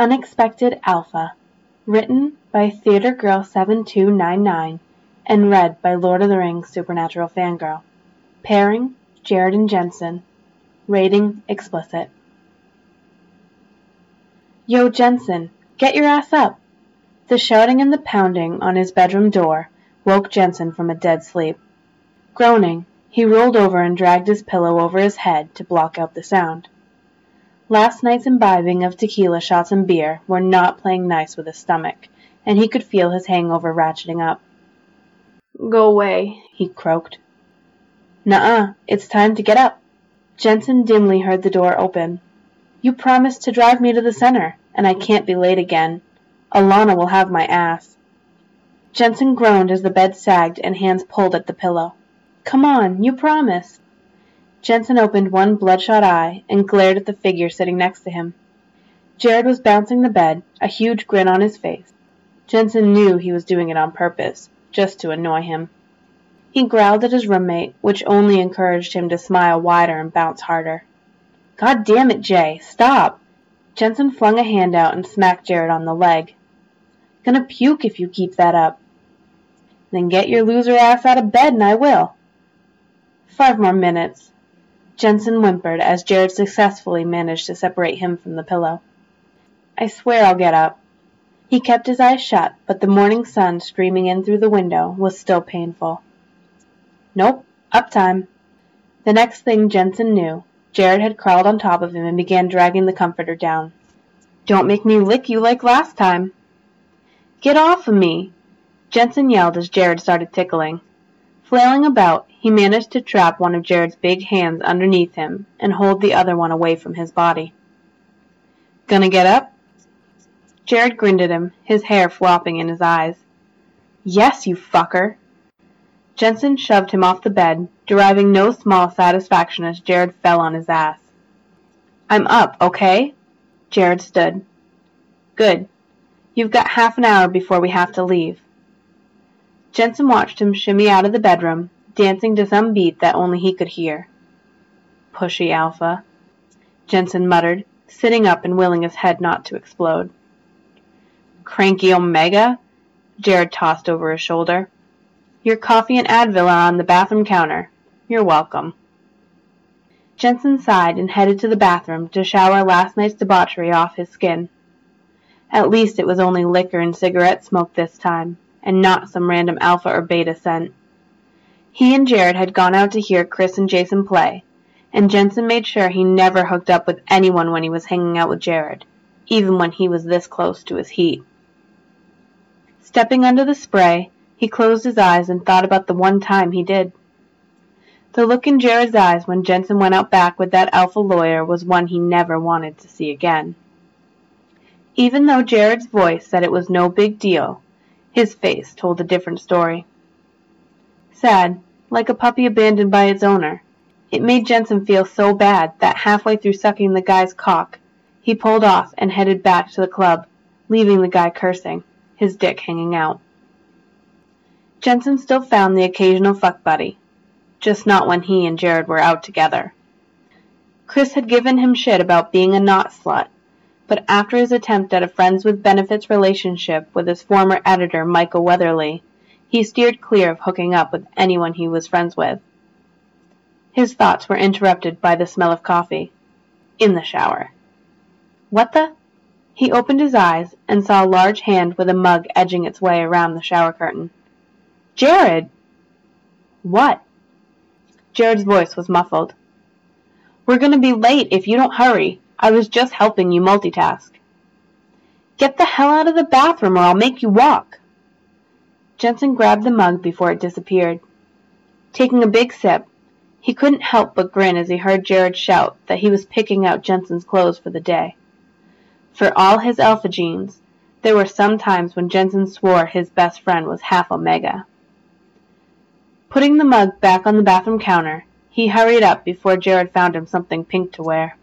Unexpected Alpha, written by TheaterGirl7299 and read by Lord of the Rings Supernatural Fangirl. Pairing, Jared and Jensen. Rating, explicit. Yo, Jensen, get your ass up! The shouting and the pounding on his bedroom door woke Jensen from a dead sleep. Groaning, he rolled over and dragged his pillow over his head to block out the sound. Last night's imbibing of tequila shots and beer were not playing nice with his stomach, and he could feel his hangover ratcheting up. "Go away," he croaked. "Nuh-uh, it's time to get up." Jensen dimly heard the door open. "You promised to drive me to the center, and I can't be late again. Alana will have my ass." Jensen groaned as the bed sagged and hands pulled at the pillow. "Come on, you promised." Jensen opened one bloodshot eye and glared at the figure sitting next to him. Jared was bouncing the bed, a huge grin on his face. Jensen knew he was doing it on purpose, just to annoy him. He growled at his roommate, which only encouraged him to smile wider and bounce harder. "God damn it, Jay, stop!" Jensen flung a hand out and smacked Jared on the leg. "Gonna puke if you keep that up." "Then get your loser ass out of bed and I will." 5 more minutes. Jensen whimpered as Jared successfully managed to separate him from the pillow. "I swear I'll get up." He kept his eyes shut, but the morning sun streaming in through the window was still painful. Nope, up time. The next thing Jensen knew, Jared had crawled on top of him and began dragging the comforter down. "Don't make me lick you like last time." "Get off of me!" Jensen yelled as Jared started tickling. Flailing about, he managed to trap one of Jared's big hands underneath him and hold the other one away from his body. "Gonna get up?" Jared grinned at him, his hair flopping in his eyes. "Yes, you fucker!" Jensen shoved him off the bed, deriving no small satisfaction as Jared fell on his ass. "I'm up, okay?" Jared stood. "Good. You've got half an hour before we have to leave." Jensen watched him shimmy out of the bedroom, dancing to some beat that only he could hear. "Pushy alpha," Jensen muttered, sitting up and willing his head not to explode. "Cranky omega?" Jared tossed over his shoulder. "Your coffee and Advil are on the bathroom counter. You're welcome." Jensen sighed and headed to the bathroom to shower last night's debauchery off his skin. At least it was only liquor and cigarette smoke this time, and not some random alpha or beta scent. He and Jared had gone out to hear Chris and Jason play, and Jensen made sure he never hooked up with anyone when he was hanging out with Jared, even when he was this close to his heat. Stepping under the spray, he closed his eyes and thought about the one time he did. The look in Jared's eyes when Jensen went out back with that alpha lawyer was one he never wanted to see again. Even though Jared's voice said it was no big deal, his face told a different story. Sad, like a puppy abandoned by its owner, it made Jensen feel so bad that halfway through sucking the guy's cock, he pulled off and headed back to the club, leaving the guy cursing, his dick hanging out. Jensen still found the occasional fuck buddy, just not when he and Jared were out together. Chris had given him shit about being a knot slut, but after his attempt at a friends with benefits relationship with his former editor Michael Weatherly, he steered clear of hooking up with anyone he was friends with. His thoughts were interrupted by the smell of coffee. In the shower. What the? He opened his eyes and saw a large hand with a mug edging its way around the shower curtain. "Jared!" "What?" Jared's voice was muffled. "We're going to be late if you don't hurry. I was just helping you multitask." "Get the hell out of the bathroom or I'll make you walk." Jensen grabbed the mug before it disappeared. Taking a big sip, he couldn't help but grin as he heard Jared shout that he was picking out Jensen's clothes for the day. For all his alpha genes, there were some times when Jensen swore his best friend was half omega. Putting the mug back on the bathroom counter, he hurried up before Jared found him something pink to wear.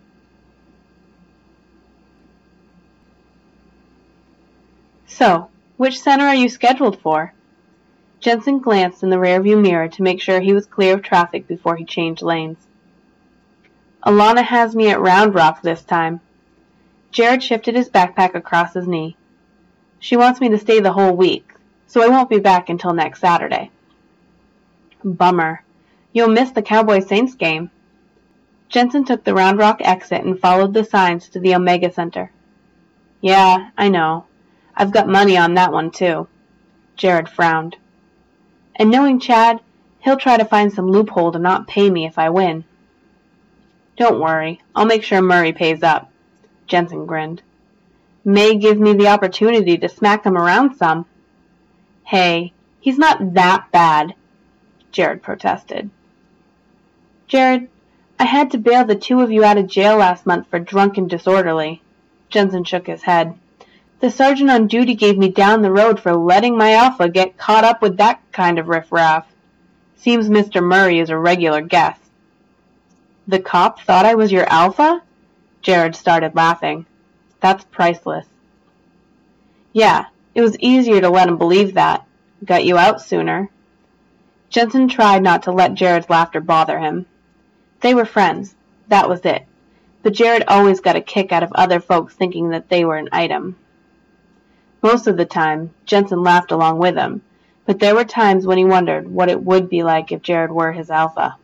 "So, which center are you scheduled for?" Jensen glanced in the rearview mirror to make sure he was clear of traffic before he changed lanes. "Alana has me at Round Rock this time." Jared shifted his backpack across his knee. She wants me to stay the whole week, so I won't be back until next Saturday. Bummer. You'll miss the Cowboys-Saints game. Jensen took the Round Rock exit and followed the signs to the Omega Center. Yeah, I know. I've got money on that one, too. Jared frowned. And knowing Chad, he'll try to find some loophole to not pay me if I win. Don't worry, I'll make sure Murray pays up. Jensen grinned. May give me the opportunity to smack him around some. Hey, he's not that bad, Jared protested. Jared, I had to bail the two of you out of jail last month for drunk and disorderly. Jensen shook his head. The sergeant on duty gave me down the road for letting my alpha get caught up with that kind of riffraff. Seems Mr. Murray is a regular guest. The cop thought I was your alpha? Jared started laughing. That's priceless. Yeah, it was easier to let him believe that. Got you out sooner. Jensen tried not to let Jared's laughter bother him. They were friends, that was it. But Jared always got a kick out of other folks thinking that they were an item. Most of the time, Jensen laughed along with him, but there were times when he wondered what it would be like if Jared were his alpha.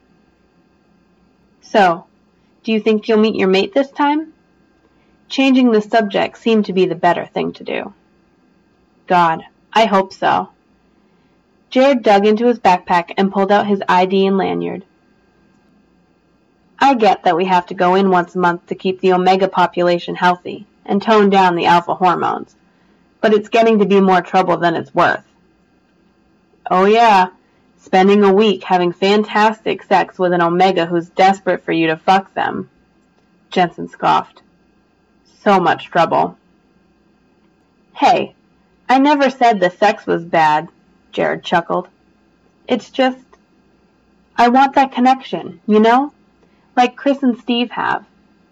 So, do you think you'll meet your mate this time? Changing the subject seemed to be the better thing to do. God, I hope so. Jared dug into his backpack and pulled out his ID and lanyard. I get that we have to go in once a month to keep the Omega population healthy and tone down the alpha hormones, but it's getting to be more trouble than it's worth. Oh yeah, spending a week having fantastic sex with an Omega who's desperate for you to fuck them. Jensen scoffed. So much trouble. Hey, I never said the sex was bad, Jared chuckled. It's just, I want that connection, you know? Like Chris and Steve have.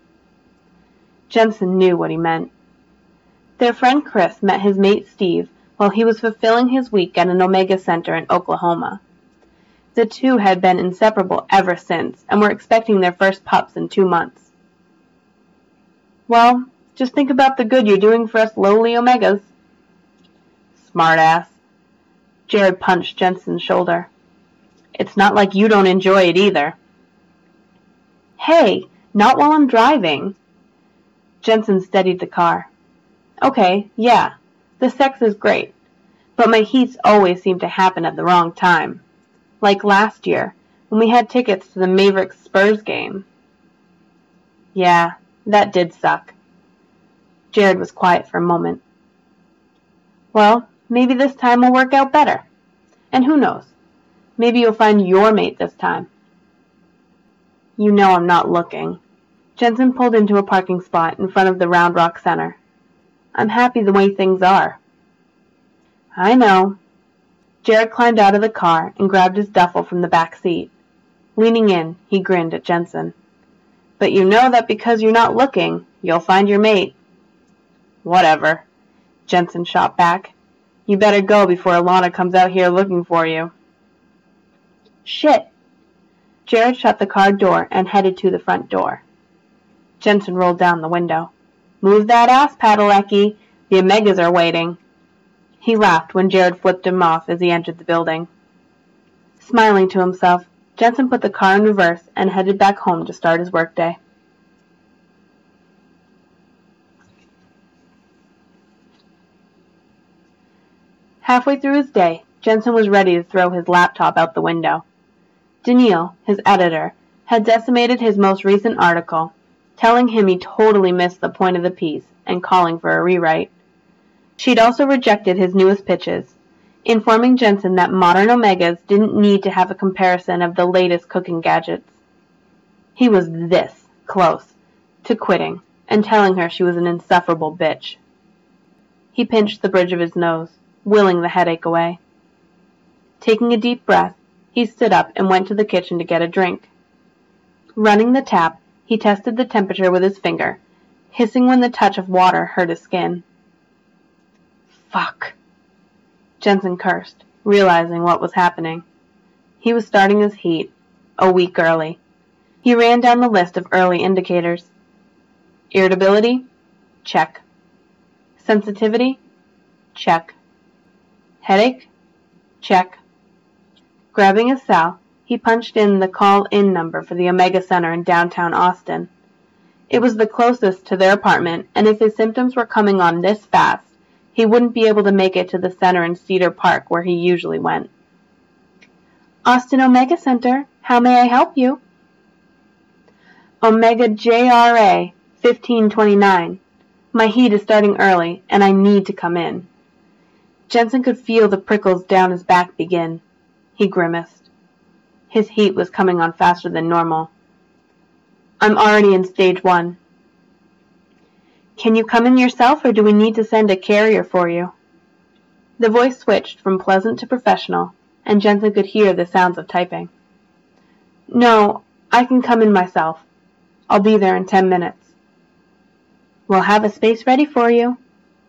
Jensen knew what he meant. Their friend Chris met his mate Steve while he was fulfilling his week at an Omega Center in Oklahoma. The two had been inseparable ever since and were expecting their first pups in 2 months. Well, just think about the good you're doing for us lowly Omegas. Smartass. Jared punched Jensen's shoulder. It's not like you don't enjoy it either. Hey, not while I'm driving. Jensen steadied the car. Okay, yeah, the sex is great, but my heats always seem to happen at the wrong time. Like last year, when we had tickets to the Mavericks-Spurs game. Yeah, that did suck. Jared was quiet for a moment. Well, maybe this time will work out better. And who knows? Maybe you'll find your mate this time. You know I'm not looking. Jensen pulled into a parking spot in front of the Round Rock Center. I'm happy the way things are. I know. Jared climbed out of the car and grabbed his duffel from the back seat. Leaning in, he grinned at Jensen. But you know that because you're not looking, you'll find your mate. Whatever. Jensen shot back. You better go before Alana comes out here looking for you. Shit. Jared shut the car door and headed to the front door. Jensen rolled down the window. Move that ass, Padalecki. The Omegas are waiting. He laughed when Jared flipped him off as he entered the building. Smiling to himself, Jensen put the car in reverse and headed back home to start his workday. Halfway through his day, Jensen was ready to throw his laptop out the window. Daniil, his editor, had decimated his most recent article, telling him he totally missed the point of the piece and calling for a rewrite. She'd also rejected his newest pitches, informing Jensen that modern Omegas didn't need to have a comparison of the latest cooking gadgets. He was this close to quitting and telling her she was an insufferable bitch. He pinched the bridge of his nose, willing the headache away. Taking a deep breath, he stood up and went to the kitchen to get a drink. Running the tap, he tested the temperature with his finger, hissing when the touch of water hurt his skin. Fuck. Jensen cursed, realizing what was happening. He was starting his heat, a week early. He ran down the list of early indicators. Irritability, Check. Sensitivity? Check. Headache? Check. Grabbing his cell, he punched in the call-in number for the Omega Center in downtown Austin. It was the closest to their apartment, and if his symptoms were coming on this fast, he wouldn't be able to make it to the center in Cedar Park where he usually went. Austin Omega Center, how may I help you? Omega JRA 1529. My heat is starting early, and I need to come in. Jensen could feel the prickles down his back begin. He grimaced. His heat was coming on faster than normal. I'm already in stage 1. Can you come in yourself, or do we need to send a carrier for you? The voice switched from pleasant to professional, and Jensen could hear the sounds of typing. No, I can come in myself. I'll be there in 10 minutes. We'll have a space ready for you.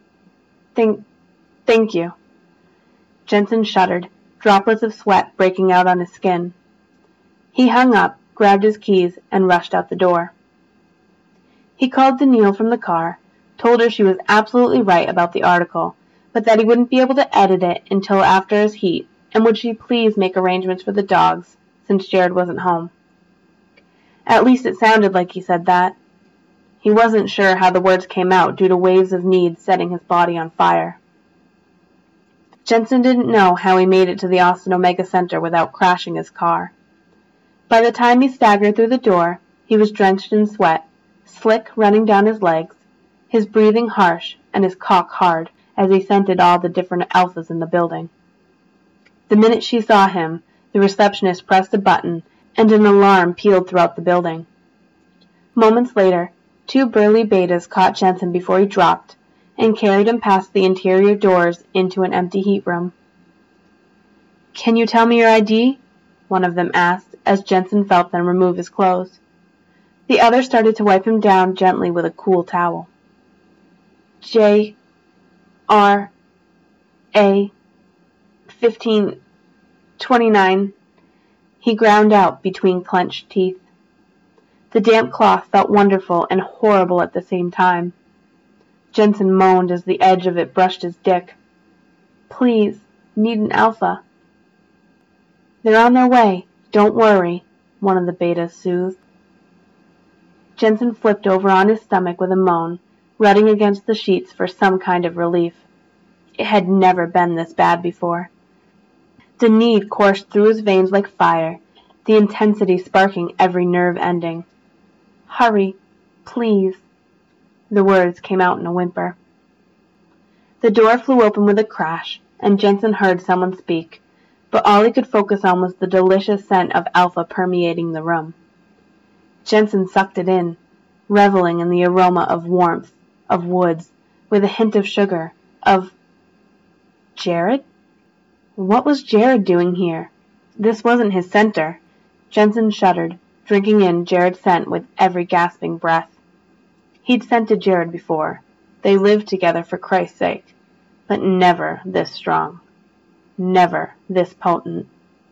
Thank you. Jensen shuddered, droplets of sweat breaking out on his skin. He hung up, grabbed his keys, and rushed out the door. He called Danielle from the car, told her she was absolutely right about the article, but that he wouldn't be able to edit it until after his heat, and would she please make arrangements for the dogs, since Jared wasn't home. At least it sounded like he said that. He wasn't sure how the words came out due to waves of need setting his body on fire. Jensen didn't know how he made it to the Austin Omega Center without crashing his car. By the time he staggered through the door, he was drenched in sweat, slick running down his legs, his breathing harsh and his cock hard as he scented all the different alphas in the building. The minute she saw him, the receptionist pressed a button and an alarm pealed throughout the building. Moments later, 2 burly betas caught Jensen before he dropped and carried him past the interior doors into an empty heat room. Can you tell me your ID? One of them asked as Jensen felt them remove his clothes. The other started to wipe him down gently with a cool towel. J. R. A. 1529. He ground out between clenched teeth. The damp cloth felt wonderful and horrible at the same time. Jensen moaned as the edge of it brushed his dick. Please, need an alpha. They're on their way. Don't worry, one of the betas soothed. Jensen flipped over on his stomach with a moan, rutting against the sheets for some kind of relief. It had never been this bad before. The need coursed through his veins like fire, the intensity sparking every nerve ending. Hurry, please. The words came out in a whimper. The door flew open with a crash, and Jensen heard someone speak, but all he could focus on was the delicious scent of alpha permeating the room. Jensen sucked it in, reveling in the aroma of warmth, of woods, with a hint of sugar, of... Jared? What was Jared doing here? This wasn't his center. Jensen shuddered, drinking in Jared's scent with every gasping breath. He'd scented Jared before. They lived together for Christ's sake. But never this strong. Never this potent.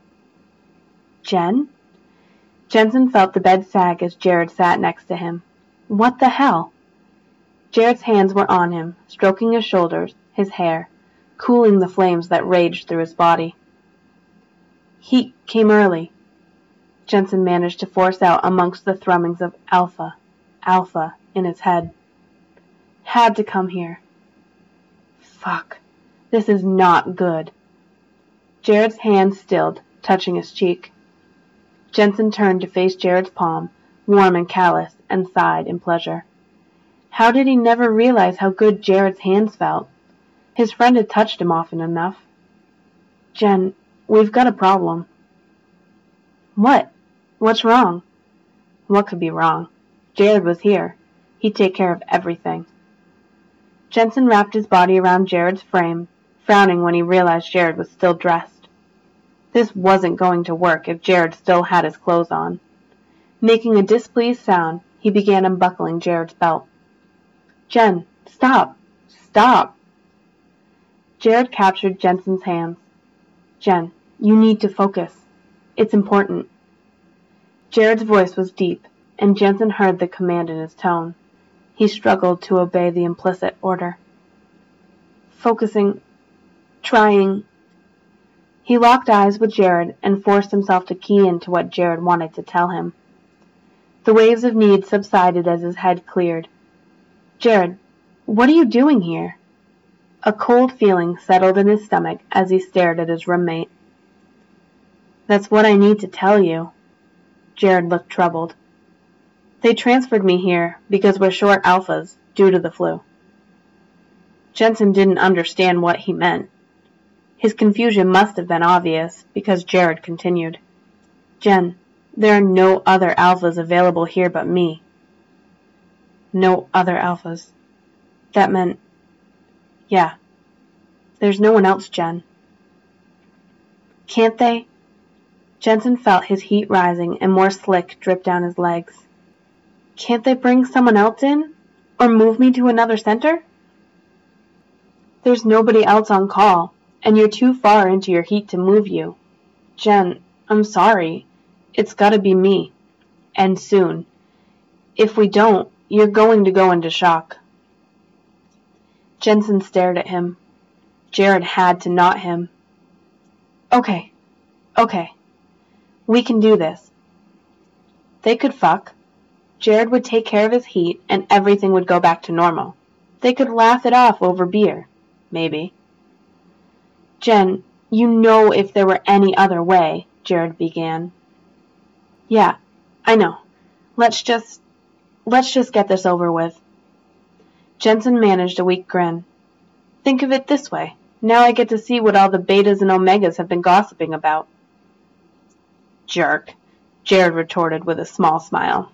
Jen? Jensen felt the bed sag as Jared sat next to him. What the hell? Jared's hands were on him, stroking his shoulders, his hair, cooling the flames that raged through his body. Heat came early. Jensen managed to force out amongst the thrummings of alpha, alpha in his head. Had to come here. Fuck. This is not good. Jared's hand stilled, touching his cheek. Jensen turned to face Jared's palm, warm and callous, and sighed in pleasure. How did he never realize how good Jared's hands felt? His friend had touched him often enough. Jen, we've got a problem. What? What's wrong? What could be wrong? Jared was here. He'd take care of everything. Jensen wrapped his body around Jared's frame, frowning when he realized Jared was still dressed. This wasn't going to work if Jared still had his clothes on. Making a displeased sound, he began unbuckling Jared's belt. Jen, stop! Stop! Jared captured Jensen's hands. Jen, you need to focus. It's important. Jared's voice was deep, and Jensen heard the command in his tone. He struggled to obey the implicit order. Focusing. Trying. He locked eyes with Jared and forced himself to key into what Jared wanted to tell him. The waves of need subsided as his head cleared. Jared, what are you doing here? A cold feeling settled in his stomach as he stared at his roommate. That's what I need to tell you. Jared looked troubled. They transferred me here because we're short alphas due to the flu. Jensen didn't understand what he meant. His confusion must have been obvious because Jared continued. Jen, there are no other alphas available here but me. No other alphas. That meant... Yeah. There's no one else, Jen. Can't they? Jensen felt his heat rising and more slick drip down his legs. Can't they bring someone else in? Or move me to another center? There's nobody else on call, and you're too far into your heat to move you. Jen, I'm sorry. It's gotta be me. And soon. If we don't, you're going to go into shock. Jensen stared at him. Jared had to knot him. Okay. We can do this. They could fuck. Jared would take care of his heat, and everything would go back to normal. They could laugh it off over beer. Maybe. Jen, you know if there were any other way, Jared began. Yeah, I know. Let's just get this over with. Jensen managed a weak grin. Think of it this way. Now I get to see what all the betas and omegas have been gossiping about. Jerk, Jared retorted with a small smile.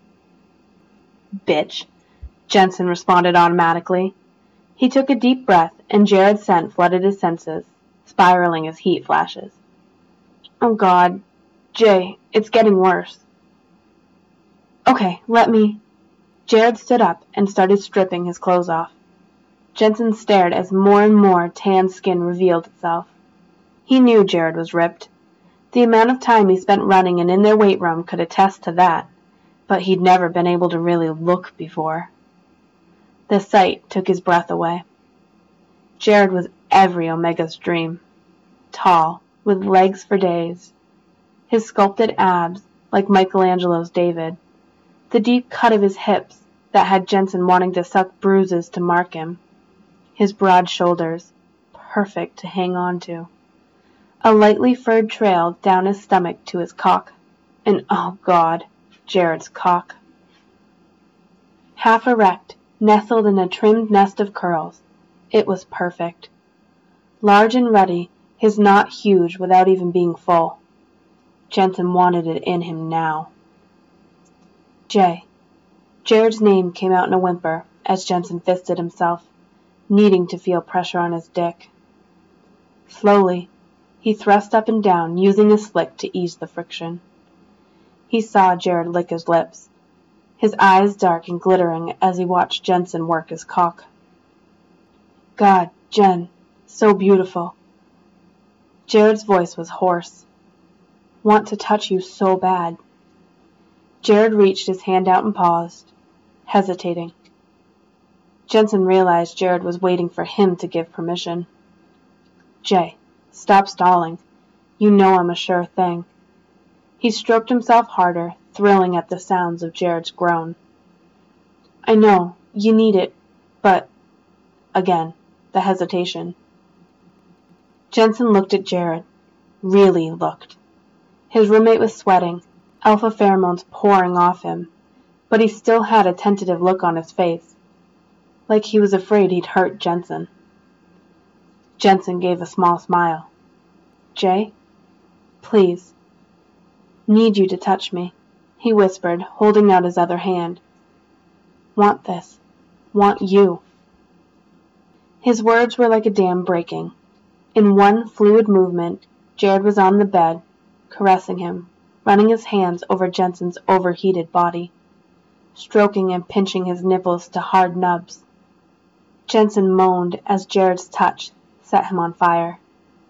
Bitch, Jensen responded automatically. He took a deep breath, and Jared's scent flooded his senses, spiraling as heat flashes. Oh God, Jay, it's getting worse. Okay, let me... Jared stood up and started stripping his clothes off. Jensen stared as more and more tan skin revealed itself. He knew Jared was ripped. The amount of time he spent running and in their weight room could attest to that, but he'd never been able to really look before. The sight took his breath away. Jared was every Omega's dream. Tall, with legs for days. His sculpted abs, like Michelangelo's David. The deep cut of his hips that had Jensen wanting to suck bruises to mark him. His broad shoulders, perfect to hang on to. A lightly furred trail down his stomach to his cock. And oh God, Jared's cock. Half erect, nestled in a trimmed nest of curls. It was perfect. Large and ruddy, his knot huge without even being full. Jensen wanted it in him now. Jay. Jared's name came out in a whimper as Jensen fisted himself, needing to feel pressure on his dick. Slowly, he thrust up and down, using his slick to ease the friction. He saw Jared lick his lips, his eyes dark and glittering as he watched Jensen work his cock. God, Jen, so beautiful. Jared's voice was hoarse. Want to touch you so bad. Jared reached his hand out and paused, hesitating. Jensen realized Jared was waiting for him to give permission. Jay, stop stalling. You know I'm a sure thing. He stroked himself harder, thrilling at the sounds of Jared's groan. I know, you need it, but... Again, the hesitation. Jensen looked at Jared. Really looked. His roommate was sweating, alpha pheromones pouring off him, but he still had a tentative look on his face, like he was afraid he'd hurt Jensen. Jensen gave a small smile. Jay, please. Need you to touch me, he whispered, holding out his other hand. Want this. Want you. His words were like a dam breaking. In one fluid movement, Jared was on the bed, caressing him, running his hands over Jensen's overheated body, stroking and pinching his nipples to hard nubs. Jensen moaned as Jared's touch set him on fire.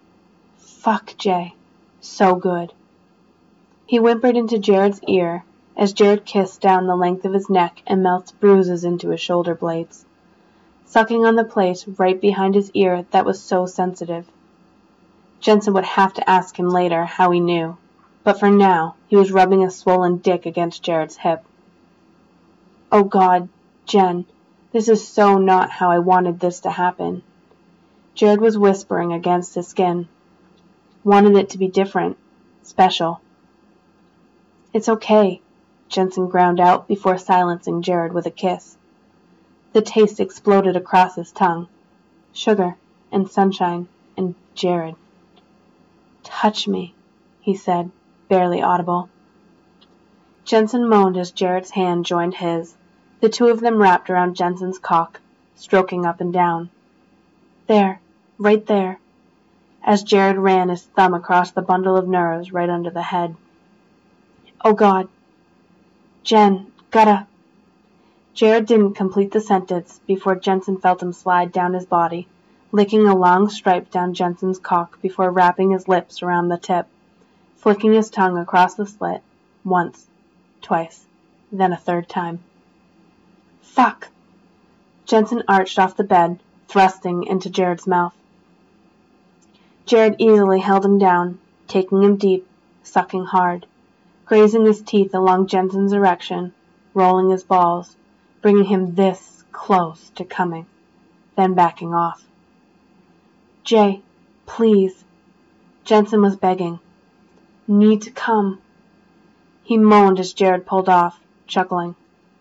Fuck, Jay. So good. He whimpered into Jared's ear as Jared kissed down the length of his neck and melts bruises into his shoulder blades, sucking on the place right behind his ear that was so sensitive. Jensen would have to ask him later how he knew, but for now he was rubbing a swollen dick against Jared's hip. Oh God, Jen, this is so not how I wanted this to happen. Jared was whispering against his skin. Wanted it to be different, special. It's okay, Jensen ground out before silencing Jared with a kiss. The taste exploded across his tongue. Sugar and sunshine and Jared. Touch me, he said, barely audible. Jensen moaned as Jared's hand joined his. The two of them wrapped around Jensen's cock, stroking up and down. There, right there, as Jared ran his thumb across the bundle of nerves right under the head. Oh God. Jen, gotta. Jared didn't complete the sentence before Jensen felt him slide down his body, licking a long stripe down Jensen's cock before wrapping his lips around the tip, flicking his tongue across the slit, once, twice, then a third time. Fuck! Jensen arched off the bed, thrusting into Jared's mouth. Jared easily held him down, taking him deep, sucking hard, grazing his teeth along Jensen's erection, rolling his balls, bringing him this close to coming, then backing off. Jay, please. Jensen was begging. Need to come. He moaned as Jared pulled off, chuckling.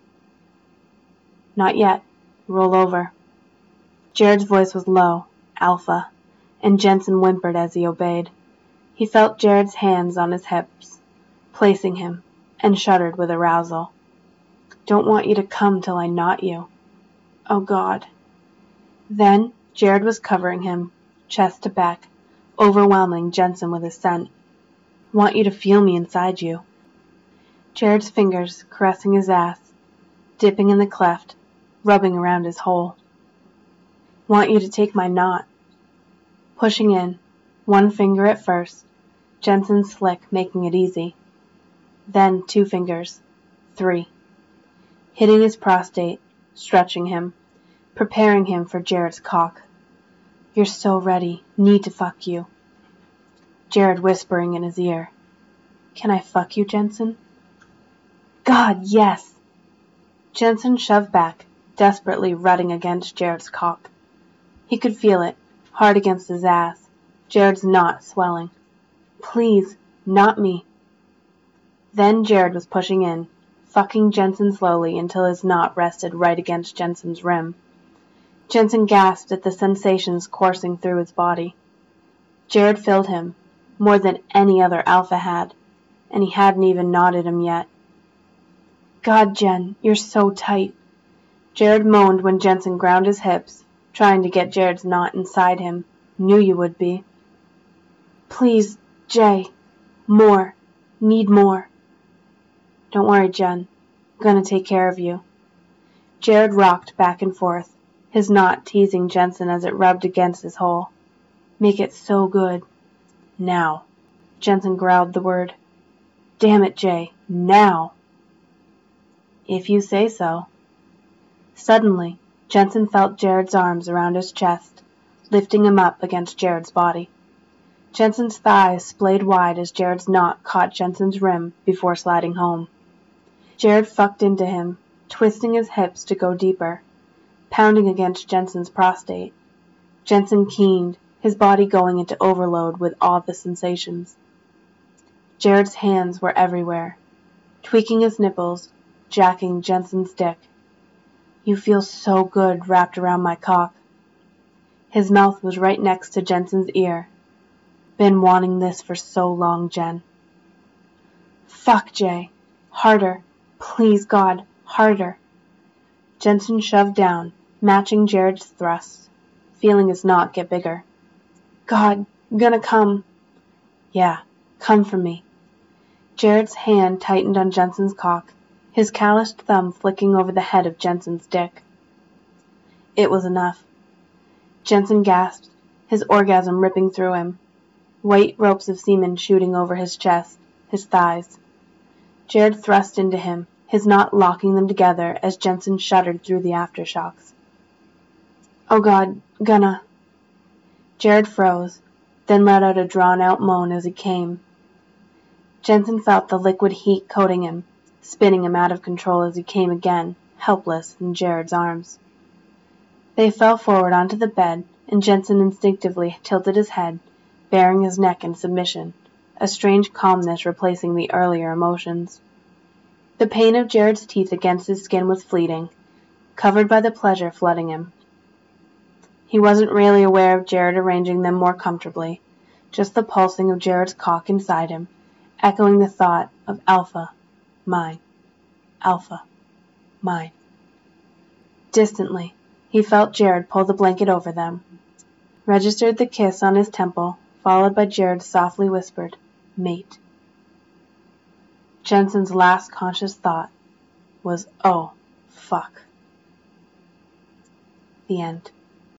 Not yet. Roll over. Jared's voice was low, alpha, and Jensen whimpered as he obeyed. He felt Jared's hands on his hips, placing him, and shuddered with arousal. Don't want you to come till I knot you. Oh God. Then Jared was covering him, chest to back, overwhelming Jensen with his scent. Want you to feel me inside you. Jared's fingers caressing his ass, dipping in the cleft, rubbing around his hole. Want you to take my knot. Pushing in, one finger at first, Jensen's slick making it easy. Then 2 fingers, 3. Hitting his prostate, stretching him, preparing him for Jared's cock. You're so ready, need to fuck you. Jared whispering in his ear. Can I fuck you, Jensen? God, yes! Jensen shoved back, desperately rutting against Jared's cock. He could feel it, hard against his ass, Jared's knot swelling. Please, not me. Then Jared was pushing in, fucking Jensen slowly until his knot rested right against Jensen's rim. Jensen gasped at the sensations coursing through his body. Jared filled him, more than any other alpha had, and he hadn't even knotted him yet. God, Jen, you're so tight. Jared moaned when Jensen ground his hips, trying to get Jared's knot inside him. Knew you would be. Please, Jay. More. Need more. Don't worry, Jen. I'm gonna take care of you. Jared rocked back and forth, his knot teasing Jensen as it rubbed against his hole. Make it so good. Now. Jensen growled the word. Damn it, Jay. Now. If you say so. Suddenly, Jensen felt Jared's arms around his chest, lifting him up against Jared's body. Jensen's thighs splayed wide as Jared's knot caught Jensen's rim before sliding home. Jared fucked into him, twisting his hips to go deeper, pounding against Jensen's prostate. Jensen keened, his body going into overload with all the sensations. Jared's hands were everywhere, tweaking his nipples, jacking Jensen's dick. You feel so good wrapped around my cock. His mouth was right next to Jensen's ear. Been wanting this for so long, Jen. Fuck, Jay. Harder. Please, God, harder. Jensen shoved down, matching Jared's thrusts, feeling his knot get bigger. God, I'm gonna come. Yeah, come for me. Jared's hand tightened on Jensen's cock, his calloused thumb flicking over the head of Jensen's dick. It was enough. Jensen gasped, his orgasm ripping through him, white ropes of semen shooting over his chest, his thighs. Jared thrust into him, his knot locking them together as Jensen shuddered through the aftershocks. "Oh God, gonna—" Jared froze, then let out a drawn-out moan as he came. Jensen felt the liquid heat coating him, spinning him out of control as he came again, helpless, in Jared's arms. They fell forward onto the bed, and Jensen instinctively tilted his head, baring his neck in submission, a strange calmness replacing the earlier emotions. The pain of Jared's teeth against his skin was fleeting, covered by the pleasure flooding him. He wasn't really aware of Jared arranging them more comfortably, just the pulsing of Jared's cock inside him, echoing the thought of Alpha, mine, Alpha, mine. Distantly, he felt Jared pull the blanket over them, registered the kiss on his temple, followed by Jared's softly whispered, "Mate." Jensen's last conscious thought was, "Oh, fuck." The end.